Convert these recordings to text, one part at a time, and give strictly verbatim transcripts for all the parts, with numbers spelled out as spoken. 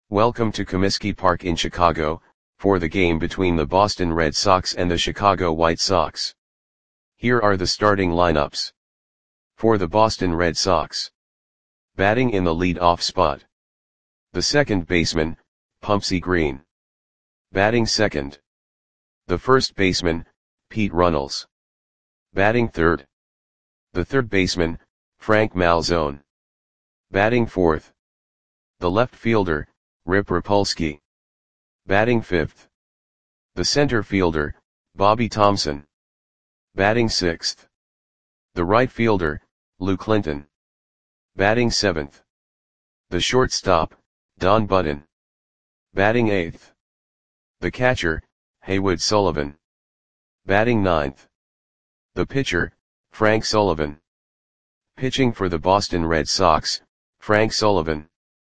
Welcome to Comiskey Park in Chicago, for the game between the Boston Red Sox and the Chicago White Sox. Here are the starting lineups. For the Boston Red Sox. Batting in the lead-off spot. The second baseman, Pumpsie Green. Batting second. The first baseman, Pete Runnels. Batting third. The third baseman, Frank Malzone. Batting fourth. The left fielder, Rip Rapolsky. Batting fifth. The center fielder, Bobby Thomson. Batting sixth. The right fielder, Lou Clinton. Batting seventh. The shortstop, Don Button. Batting eighth. The catcher, Haywood Sullivan. Batting ninth. The pitcher, Frank Sullivan. Pitching for the Boston Red Sox, Frank Sullivan.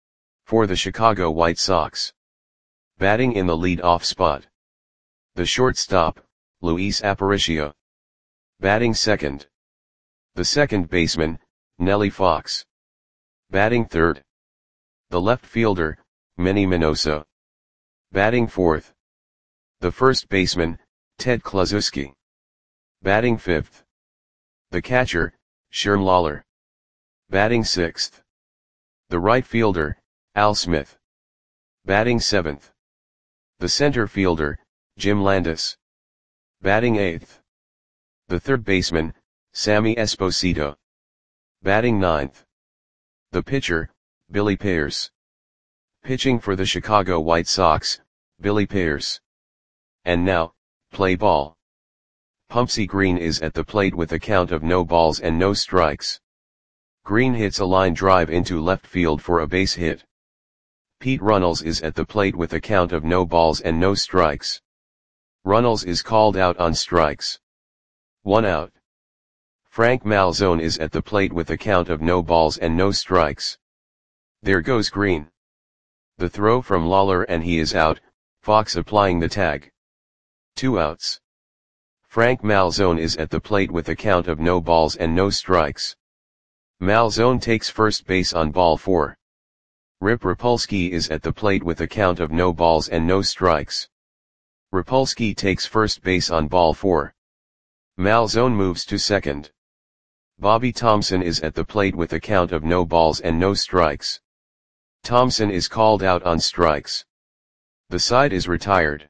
For the Chicago White Sox. Batting in the lead-off spot. The shortstop, Luis Aparicio. Batting second. The second baseman, Nellie Fox. Batting third. The left fielder, Manny Minoso. Batting fourth. The first baseman, Ted Kluszewski. Batting fifth. The catcher, Sherm Lawler. Batting sixth. The right fielder, Al Smith. Batting seventh. The center fielder, Jim Landis. Batting eighth. The third baseman, Sammy Esposito. Batting ninth. The pitcher, Billy Pierce. Pitching for the Chicago White Sox, Billy Pierce. And now, play ball. Pumpsie Green is at the plate with a count of no balls and no strikes. Green hits a line drive into left field for a base hit. Pete Runnels is at the plate with a count of no balls and no strikes. Runnels is called out on strikes. One out. Frank Malzone is at the plate with a count of no balls and no strikes. There goes Green. The throw from Lawler and he is out, Fox applying the tag. Two outs. Frank Malzone is at the plate with a count of no balls and no strikes. Malzone takes first base on ball four. Rip Rapolsky is at the plate with a count of no balls and no strikes. Rapolsky takes first base on ball four. Malzone moves to second. Bobby Thomson is at the plate with a count of no balls and no strikes. Thomson is called out on strikes. The side is retired.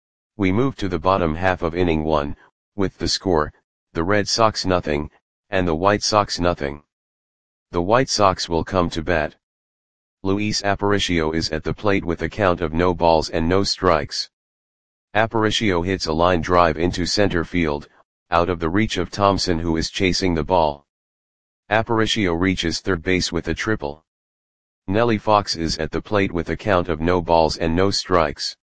We move to the bottom half of inning one, with the score, the Red Sox nothing, and the White Sox nothing. The White Sox will come to bat. Luis Aparicio is at the plate with a count of no balls and no strikes. Aparicio hits a line drive into center field, out of the reach of Thomson who is chasing the ball. Aparicio reaches third base with a triple. Nellie Fox is at the plate with a count of no balls and no strikes.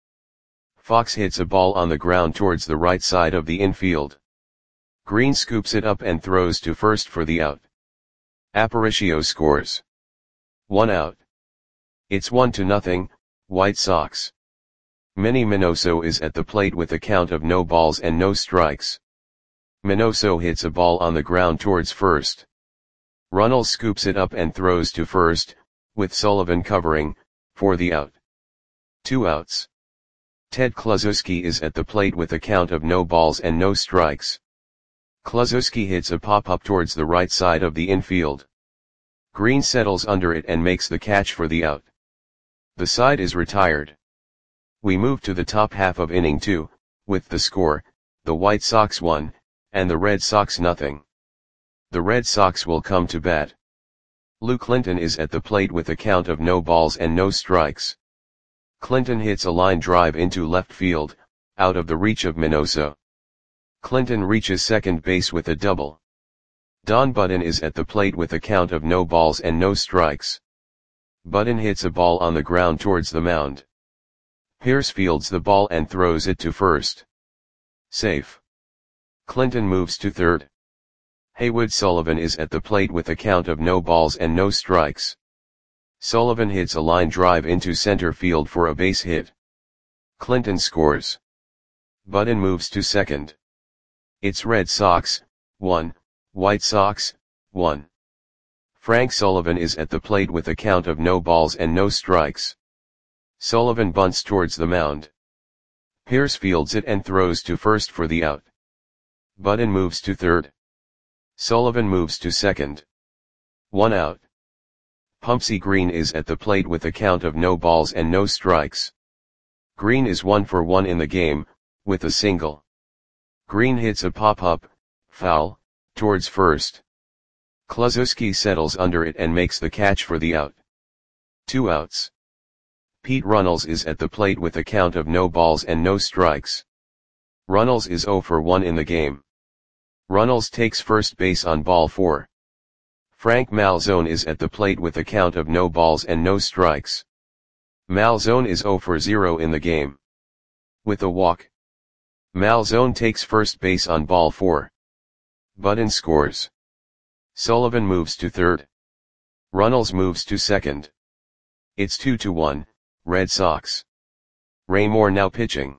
Fox hits a ball on the ground towards the right side of the infield. Green scoops it up and throws to first for the out. Aparicio scores. One out. It's one to nothing, White Sox. Manny Minoso is at the plate with a count of no balls and no strikes. Minoso hits a ball on the ground towards first. Runnels scoops it up and throws to first, with Sullivan covering, for the out. Two outs. Ted Kluszewski is at the plate with a count of no balls and no strikes. Kluszewski hits a pop-up towards the right side of the infield. Green settles under it and makes the catch for the out. The side is retired. We move to the top half of inning two, with the score, the White Sox one, and the Red Sox nothing. The Red Sox will come to bat. Lou Clinton is at the plate with a count of no balls and no strikes. Clinton hits a line drive into left field, out of the reach of Minoso. Clinton reaches second base with a double. Don Button is at the plate with a count of no balls and no strikes. Button hits a ball on the ground towards the mound. Pierce fields the ball and throws it to first. Safe. Clinton moves to third. Haywood Sullivan is at the plate with a count of no balls and no strikes. Sullivan hits a line drive into center field for a base hit. Clinton scores. Button moves to second. It's Red Sox, one, White Sox, one. Frank Sullivan is at the plate with a count of no balls and no strikes. Sullivan bunts towards the mound. Pierce fields it and throws to first for the out. Budden moves to third. Sullivan moves to second. One out. Pumpsie Green is at the plate with a count of no balls and no strikes. Green is one for one in the game, with a single. Green hits a pop-up, foul, towards first. Kluszewski settles under it and makes the catch for the out. Two outs. Pete Runnels is at the plate with a count of no balls and no strikes. Runnels is zero for one in the game. Runnels takes first base on ball four. Frank Malzone is at the plate with a count of no balls and no strikes. Malzone is zero for zero in the game. With a walk. Malzone takes first base on ball four. Budden scores. Sullivan moves to third. Runnels moves to second. It's two to one, Red Sox. Raymore now pitching.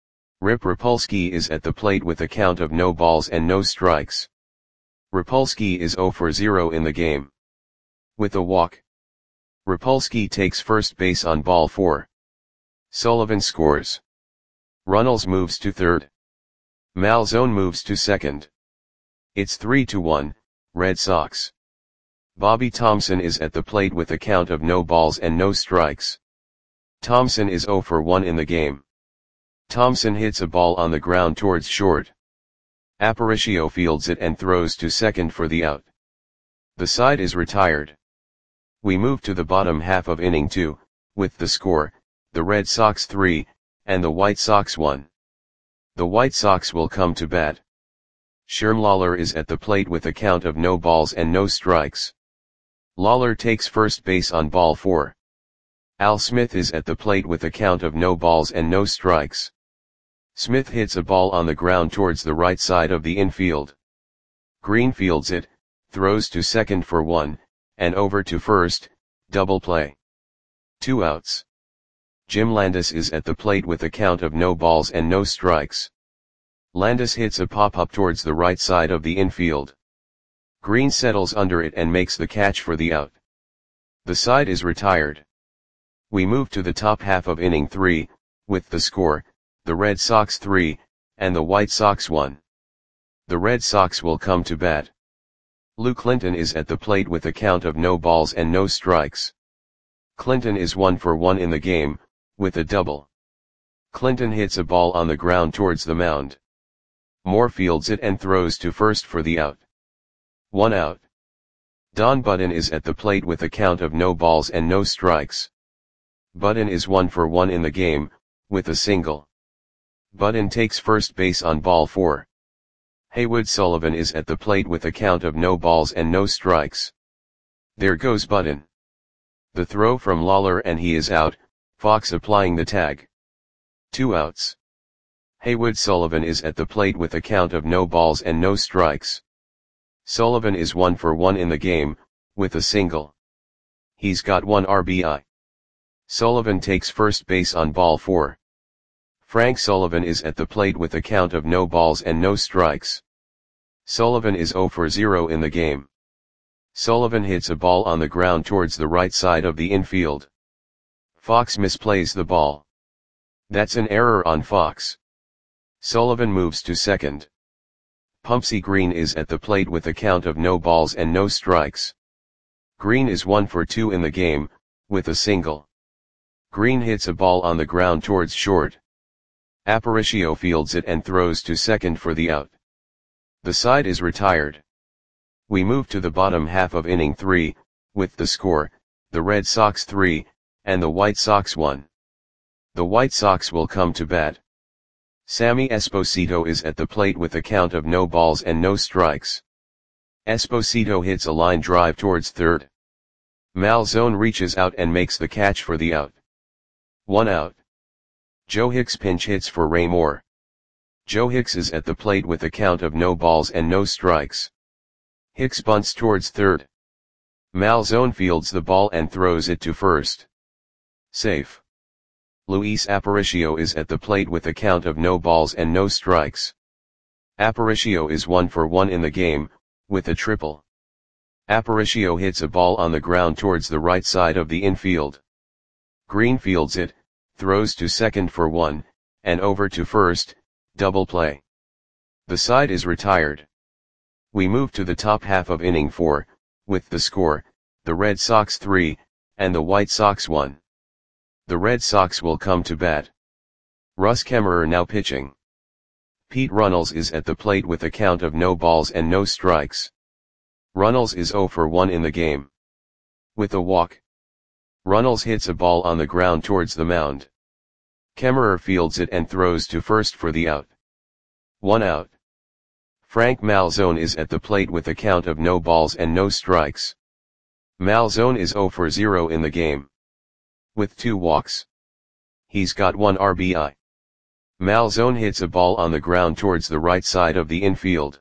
Rip Rapolsky is at the plate with a count of no balls and no strikes. Rapolsky is zero for zero in the game. With a walk. Rapolsky takes first base on ball four. Sullivan scores. Runnels moves to third. Malzone moves to second. It's three to one, Red Sox. Bobby Thomson is at the plate with a count of no balls and no strikes. Thomson is zero for one in the game. Thomson hits a ball on the ground towards short. Aparicio fields it and throws to second for the out. The side is retired. We move to the bottom half of inning two, with the score, the Red Sox three, and the White Sox one. The White Sox will come to bat. Sherm Lawler is at the plate with a count of no balls and no strikes. Lawler takes first base on ball four. Al Smith is at the plate with a count of no balls and no strikes. Smith hits a ball on the ground towards the right side of the infield. Green fields it, throws to second for one, and over to first, double play. Two outs. Jim Landis is at the plate with a count of no balls and no strikes. Landis hits a pop-up towards the right side of the infield. Green settles under it and makes the catch for the out. The side is retired. We move to the top half of inning three, with the score, the Red Sox three, and the White Sox one. The Red Sox will come to bat. Lou Clinton is at the plate with a count of no balls and no strikes. Clinton is one for one in the game, with a double. Clinton hits a ball on the ground towards the mound. Moore fields it and throws to first for the out. One out. Don Budden is at the plate with a count of no balls and no strikes. Budden is one for one in the game, with a single. Budden takes first base on ball four. Haywood Sullivan is at the plate with a count of no balls and no strikes. There goes Budden. The throw from Lawler and he is out, Fox applying the tag. Two outs. Haywood Sullivan is at the plate with a count of no balls and no strikes. Sullivan is one for one in the game, with a single. He's got one R B I. Sullivan takes first base on ball four. Frank Sullivan is at the plate with a count of no balls and no strikes. Sullivan is zero for zero in the game. Sullivan hits a ball on the ground towards the right side of the infield. Fox misplays the ball. That's an error on Fox. Sullivan moves to second. Pumpsie Green is at the plate with a count of no balls and no strikes. Green is one for two in the game, with a single. Green hits a ball on the ground towards short. Aparicio fields it and throws to second for the out. The side is retired. We move to the bottom half of inning three, with the score, the Red Sox three, and the White Sox one. The White Sox will come to bat. Sammy Esposito is at the plate with a count of no balls and no strikes. Esposito hits a line drive towards third. Malzone reaches out and makes the catch for the out. One out. Joe Hicks pinch hits for Raymore. Joe Hicks is at the plate with a count of no balls and no strikes. Hicks bunts towards third. Malzone fields the ball and throws it to first. Safe. Luis Aparicio is at the plate with a count of no balls and no strikes. Aparicio is one for one in the game, with a triple. Aparicio hits a ball on the ground towards the right side of the infield. Green fields it, throws to second for one, and over to first, double play. The side is retired. We move to the top half of inning four, with the score, the Red Sox three, and the White Sox one. The Red Sox will come to bat. Russ Kemmerer now pitching. Pete Runnels is at the plate with a count of no balls and no strikes. Runnels is oh for one in the game. With a walk. Runnels hits a ball on the ground towards the mound. Kemmerer fields it and throws to first for the out. One out. Frank Malzone is at the plate with a count of no balls and no strikes. Malzone is oh for zero in the game. With two walks. He's got one R B I. Malzone hits a ball on the ground towards the right side of the infield.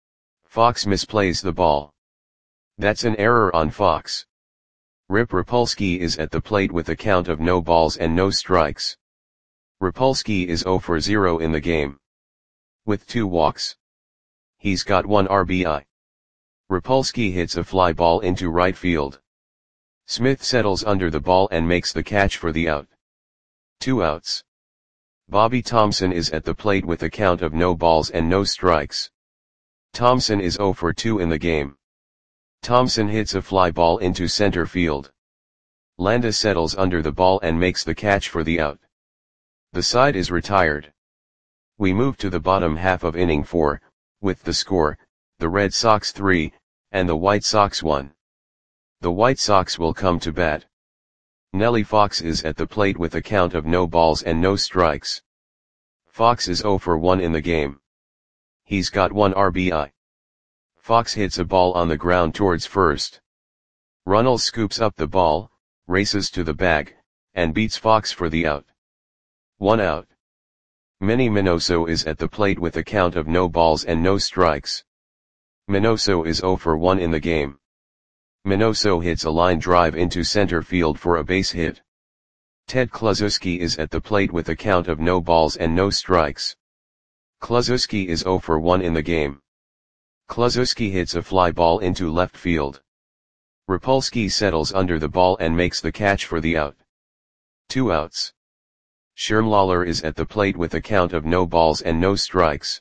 Fox misplays the ball. That's an error on Fox. Rip Rapolsky is at the plate with a count of no balls and no strikes. Rapolsky is oh for zero in the game. With two walks. He's got one R B I. Rapolsky hits a fly ball into right field. Smith settles under the ball and makes the catch for the out. Two outs. Bobby Thomson is at the plate with a count of no balls and no strikes. Thomson is oh for two in the game. Thomson hits a fly ball into center field. Landis settles under the ball and makes the catch for the out. The side is retired. We move to the bottom half of inning four, with the score, the Red Sox three, and the White Sox one. The White Sox will come to bat. Nellie Fox is at the plate with a count of no balls and no strikes. Fox is oh for one in the game. He's got one R B I. Fox hits a ball on the ground towards first. Runnels scoops up the ball, races to the bag, and beats Fox for the out. One out. Manny Minoso is at the plate with a count of no balls and no strikes. Minoso is oh for one in the game. Minoso hits a line drive into center field for a base hit. Ted Kluszewski is at the plate with a count of no balls and no strikes. Kluszewski is oh for one in the game. Kluszewski hits a fly ball into left field. Rapolsky settles under the ball and makes the catch for the out. Two outs. Sherm Lawler is at the plate with a count of no balls and no strikes.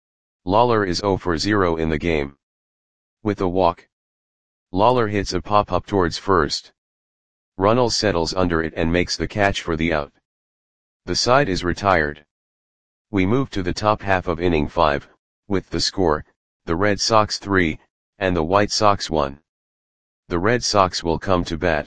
Lawler is oh for zero in the game. With a walk. Lawler hits a pop-up towards first. Runnels settles under it and makes the catch for the out. The side is retired. We move to the top half of inning five, with the score, the Red Sox three, and the White Sox one. The Red Sox will come to bat.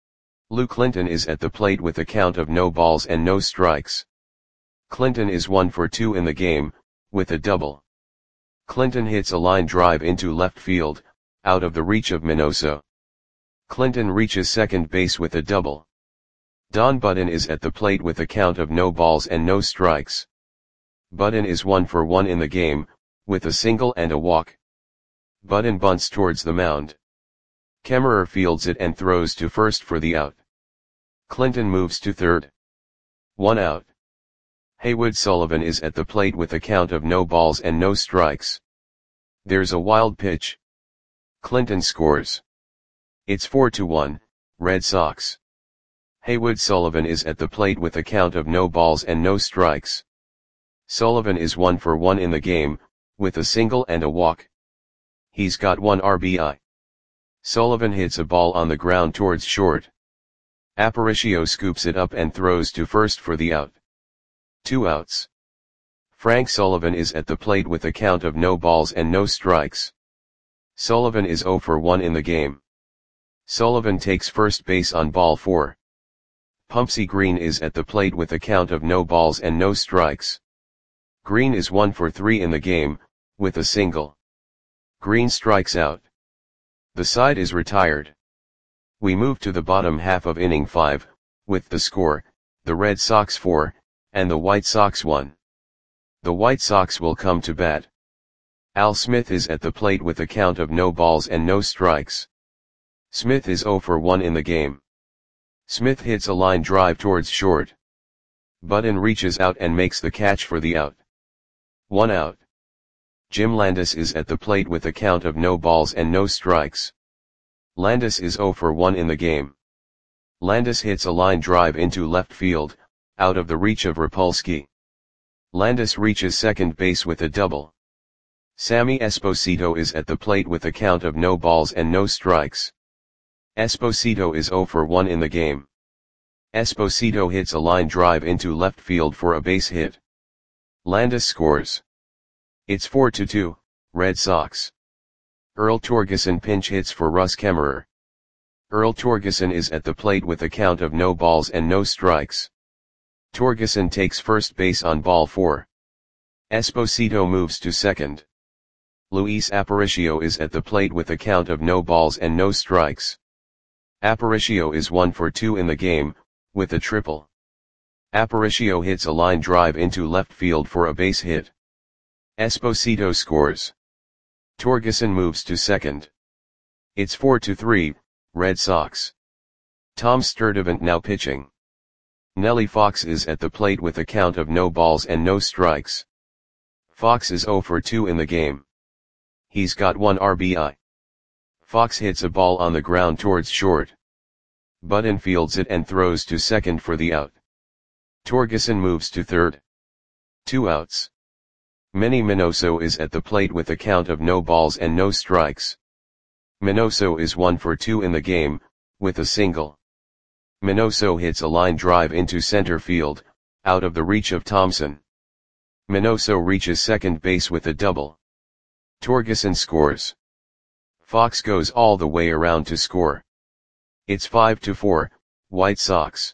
Lou Clinton is at the plate with a count of no balls and no strikes. Clinton is one for two in the game, with a double. Clinton hits a line drive into left field, out of the reach of Minoso. Clinton reaches second base with a double. Don Budden is at the plate with a count of no balls and no strikes. Budden is one for one in the game, with a single and a walk. Budden bunts towards the mound. Kemmerer fields it and throws to first for the out. Clinton moves to third. One out. Haywood Sullivan is at the plate with a count of no balls and no strikes. There's a wild pitch. Clinton scores. It's four to one, Red Sox. Haywood Sullivan is at the plate with a count of no balls and no strikes. Sullivan is one for one in the game, with a single and a walk. He's got one R B I. Sullivan hits a ball on the ground towards short. Aparicio scoops it up and throws to first for the out. Two outs. Frank Sullivan is at the plate with a count of no balls and no strikes. Sullivan is oh for one in the game. Sullivan takes first base on ball four. Pumpsy Green is at the plate with a count of no balls and no strikes. Green is one for three in the game, with a single. Green strikes out. The side is retired. We move to the bottom half of inning five, with the score, the Red Sox four, and the White Sox one. The White Sox will come to bat. Al Smith is at the plate with a count of no balls and no strikes. Smith is oh for one in the game. Smith hits a line drive towards short. Budden reaches out and makes the catch for the out. One out. Jim Landis is at the plate with a count of no balls and no strikes. Landis is oh for one in the game. Landis hits a line drive into left field, out of the reach of Rapolsky. Landis reaches second base with a double. Sammy Esposito is at the plate with a count of no balls and no strikes. Esposito is oh for one in the game. Esposito hits a line drive into left field for a base hit. Landis scores. It's four to two, Red Sox. Earl Torgeson pinch hits for Russ Kemmerer. Earl Torgeson is at the plate with a count of no balls and no strikes. Torgeson takes first base on ball four. Esposito moves to second. Luis Aparicio is at the plate with a count of no balls and no strikes. Aparicio is one for two in the game, with a triple. Aparicio hits a line drive into left field for a base hit. Esposito scores. Torgeson moves to second. It's four to three, Red Sox. Tom Sturdivant now pitching. Nellie Fox is at the plate with a count of no balls and no strikes. Fox is oh for two in the game. He's got one R B I. Fox hits a ball on the ground towards short. Button fields it and throws to second for the out. Torgeson moves to third. Two outs. Manny Minoso is at the plate with a count of no balls and no strikes. Minoso is one for two in the game, with a single. Minoso hits a line drive into center field, out of the reach of Thompson. Minoso reaches second base with a double. Torgeson scores. Fox goes all the way around to score. It's five to four, White Sox.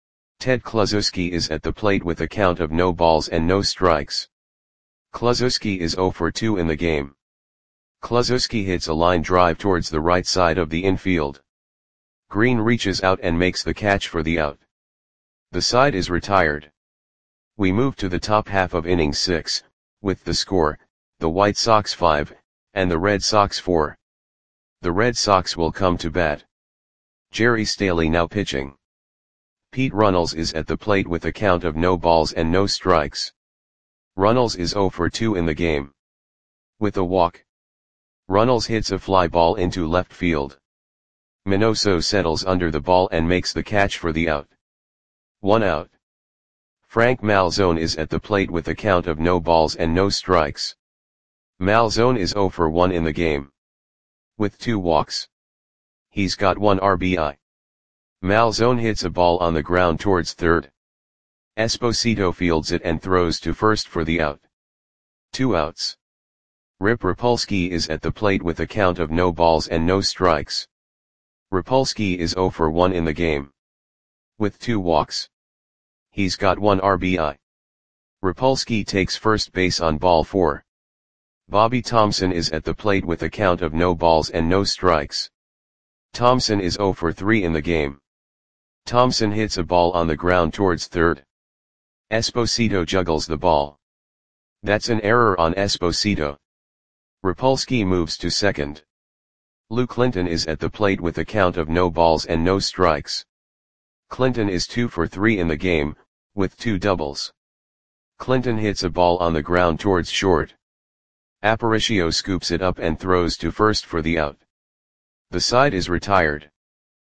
Ted Kluszewski is at the plate with a count of no balls and no strikes. Kluszewski is oh for two in the game. Kluszewski hits a line drive towards the right side of the infield. Green reaches out and makes the catch for the out. The side is retired. We move to the top half of inning six, with the score, the White Sox five, and the Red Sox four. The Red Sox will come to bat. Jerry Staley now pitching. Pete Runnels is at the plate with a count of no balls and no strikes. Runnels is oh for two in the game. With a walk. Runnels hits a fly ball into left field. Minoso settles under the ball and makes the catch for the out. One out. Frank Malzone is at the plate with a count of no balls and no strikes. Malzone is oh for one in the game. With two walks. He's got one R B I. Malzone hits a ball on the ground towards third. Esposito fields it and throws to first for the out. Two outs. Rip Rapolsky is at the plate with a count of no balls and no strikes. Rapolsky is oh for one in the game. With two walks. He's got one R B I. Rapolsky takes first base on ball four. Bobby Thompson is at the plate with a count of no balls and no strikes. Thompson is oh for three in the game. Thompson hits a ball on the ground towards third. Esposito juggles the ball. That's an error on Esposito. Rapolsky moves to second. Lou Clinton is at the plate with a count of no balls and no strikes. Clinton is two for three in the game, with two doubles. Clinton hits a ball on the ground towards short. Aparicio scoops it up and throws to first for the out. The side is retired.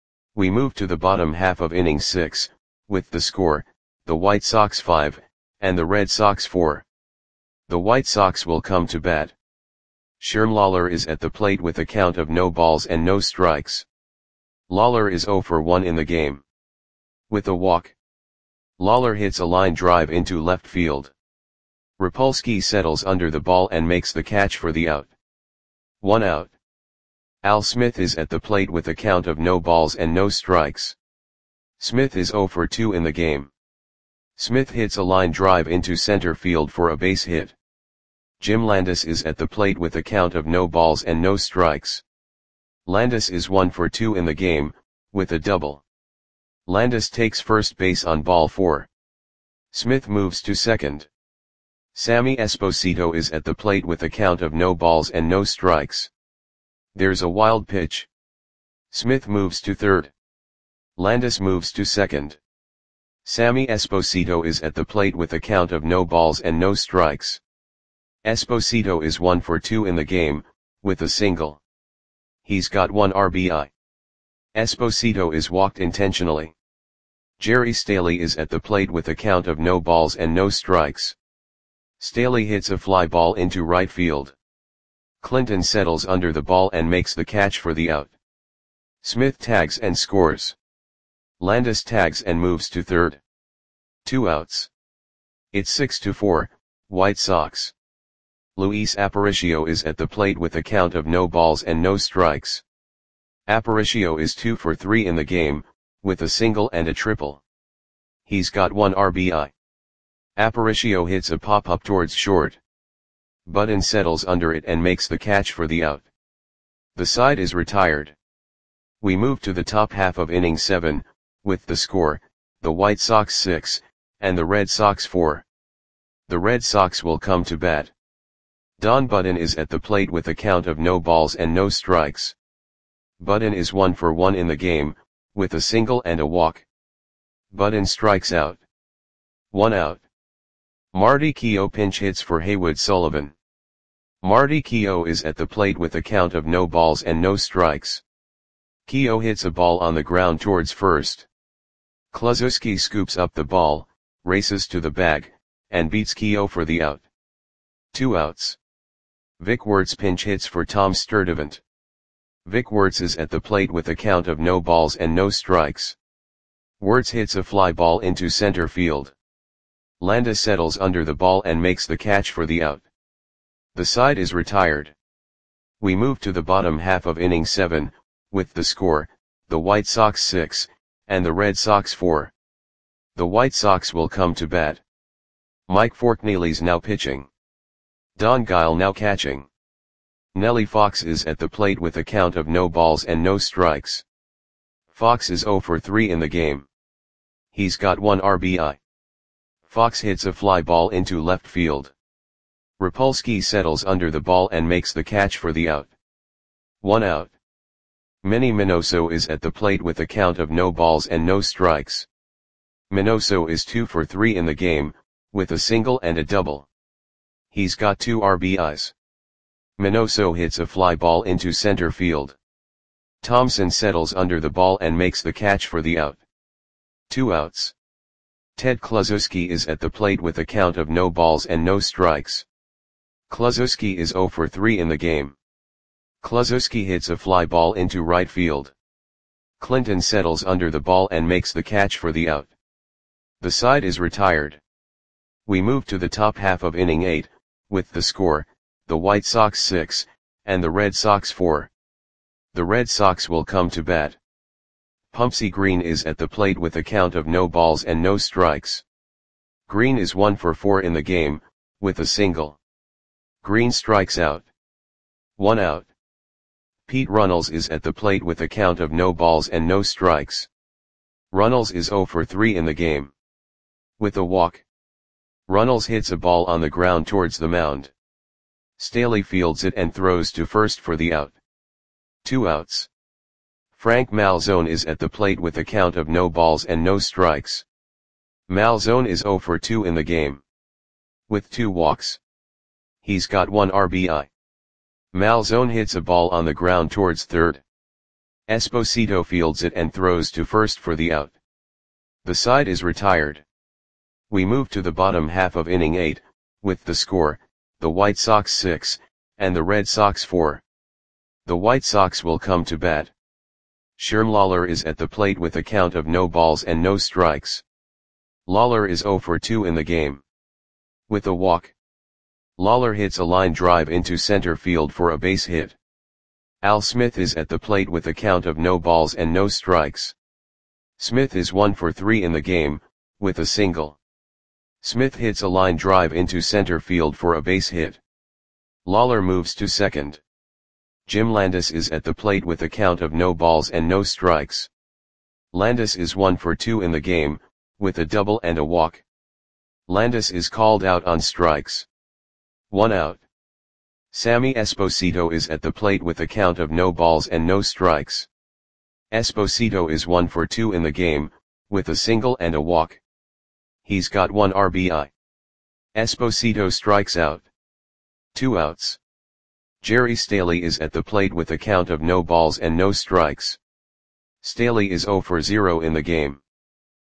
We move to the bottom half of inning six, with the score, the White Sox five, and the Red Sox four. The White Sox will come to bat. Sherm Lawler is at the plate with a count of no balls and no strikes. Lawler is oh for one in the game. With a walk. Lawler hits a line drive into left field. Rapolsky settles under the ball and makes the catch for the out. One out. Al Smith is at the plate with a count of no balls and no strikes. Smith is oh for two in the game. Smith hits a line drive into center field for a base hit. Jim Landis is at the plate with a count of no balls and no strikes. Landis is one for two in the game, with a double. Landis takes first base on ball four. Smith moves to second. Sammy Esposito is at the plate with a count of no balls and no strikes. There's a wild pitch. Smith moves to third. Landis moves to second. Sammy Esposito is at the plate with a count of no balls and no strikes. Esposito is one for two in the game, with a single. He's got one R B I. Esposito is walked intentionally. Jerry Staley is at the plate with a count of no balls and no strikes. Staley hits a fly ball into right field. Clinton settles under the ball and makes the catch for the out. Smith tags and scores. Landis tags and moves to third. Two outs. It's six to four, White Sox. Luis Aparicio is at the plate with a count of no balls and no strikes. Aparicio is two for three in the game, with a single and a triple. He's got one R B I. Aparicio hits a pop-up towards short. Button settles under it and makes the catch for the out. The side is retired. We move to the top half of inning seven, with the score, the White Sox six, and the Red Sox four. The Red Sox will come to bat. Don Button is at the plate with a count of no balls and no strikes. Button is one for one in the game, with a single and a walk. Button strikes out. One out. Marty Keough pinch hits for Haywood Sullivan. Marty Keough is at the plate with a count of no balls and no strikes. Keough hits a ball on the ground towards first. Kluszewski scoops up the ball, races to the bag, and beats Keough for the out. Two outs. Vic Wertz pinch hits for Tom Sturdivant. Vic Wertz is at the plate with a count of no balls and no strikes. Wertz hits a fly ball into center field. Landis settles under the ball and makes the catch for the out. The side is retired. We move to the bottom half of inning seven, with the score, the White Sox six, and the Red Sox four. The White Sox will come to bat. Mike Forkneely's now pitching. Don Guile now catching. Nellie Fox is at the plate with a count of no balls and no strikes. Fox is zero for three in the game. He's got one R B I. Fox hits a fly ball into left field. Rapolsky settles under the ball and makes the catch for the out. One out. Manny Minoso is at the plate with a count of no balls and no strikes. Minoso is two for three in the game, with a single and a double. He's got two R B Is. Minoso hits a fly ball into center field. Thompson settles under the ball and makes the catch for the out. Two outs. Ted Kluszewski is at the plate with a count of no balls and no strikes. Kluszewski is zero for three in the game. Kluszewski hits a fly ball into right field. Clinton settles under the ball and makes the catch for the out. The side is retired. We move to the top half of inning eight, with the score, the White Sox six, and the Red Sox four. The Red Sox will come to bat. Pumpsy Green is at the plate with a count of no balls and no strikes. Green is one for four in the game, with a single. Green strikes out. One out. Pete Runnels is at the plate with a count of no balls and no strikes. Runnels is zero for three in the game. With a walk. Runnels hits a ball on the ground towards the mound. Staley fields it and throws to first for the out. Two outs. Frank Malzone is at the plate with a count of no balls and no strikes. Malzone is zero for two in the game. With two walks. He's got one R B I. Malzone hits a ball on the ground towards third. Esposito fields it and throws to first for the out. The side is retired. We move to the bottom half of inning eight, with the score, the White Sox six, and the Red Sox four. The White Sox will come to bat. Sherm Lawler is at the plate with a count of no balls and no strikes. Lawler is zero for two in the game. With a walk. Lawler hits a line drive into center field for a base hit. Al Smith is at the plate with a count of no balls and no strikes. Smith is one for three in the game, with a single. Smith hits a line drive into center field for a base hit. Lawler moves to second. Jim Landis is at the plate with a count of no balls and no strikes. Landis is one for two in the game, with a double and a walk. Landis is called out on strikes. One out. Sammy Esposito is at the plate with a count of no balls and no strikes. Esposito is one for two in the game, with a single and a walk. He's got one R B I. Esposito strikes out. Two outs. Jerry Staley is at the plate with a count of no balls and no strikes. Staley is zero for zero in the game.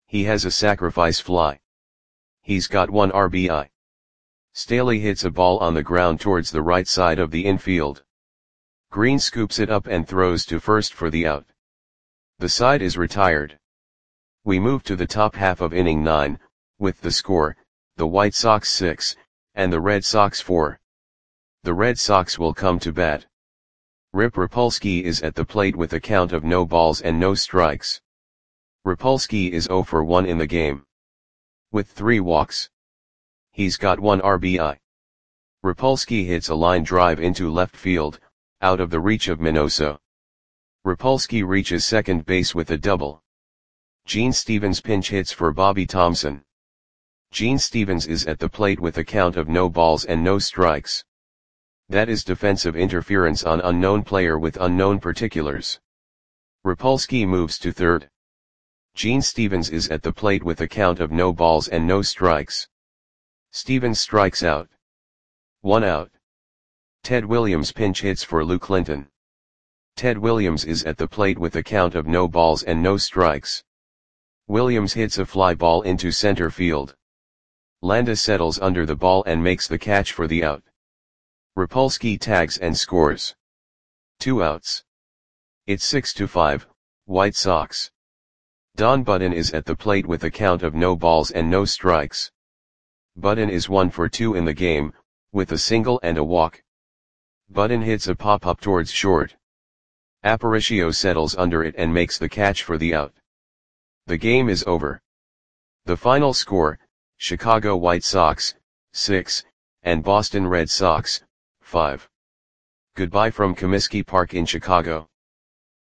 He has a sacrifice fly. He's got one R B I. Staley hits a ball on the ground towards the right side of the infield. Green scoops it up and throws to first for the out. The side is retired. We move to the top half of inning nine, with the score, the White Sox six, and the Red Sox four. The Red Sox will come to bat. Rip Rapolsky is at the plate with a count of no balls and no strikes. Rapolsky is zero for one in the game, with three walks. He's got one R B I. Rapolsky hits a line drive into left field, out of the reach of Minoso. Rapolsky reaches second base with a double. Gene Stevens pinch hits for Bobby Thomson. Gene Stevens is at the plate with a count of no balls and no strikes. That is defensive interference on unknown player with unknown particulars. Rapolsky moves to third. Gene Stevens is at the plate with a count of no balls and no strikes. Stevens strikes out. One out. Ted Williams pinch hits for Lou Clinton. Ted Williams is at the plate with a count of no balls and no strikes. Williams hits a fly ball into center field. Landa settles under the ball and makes the catch for the out. Rapolsky tags and scores. Two outs. It's six to five, White Sox. Don Budden is at the plate with a count of no balls and no strikes. Budden is one for two in the game, with a single and a walk. Budden hits a pop-up towards short. Aparicio settles under it and makes the catch for the out. The game is over. The final score, Chicago White Sox, six, and Boston Red Sox, five. Goodbye from Comiskey Park in Chicago.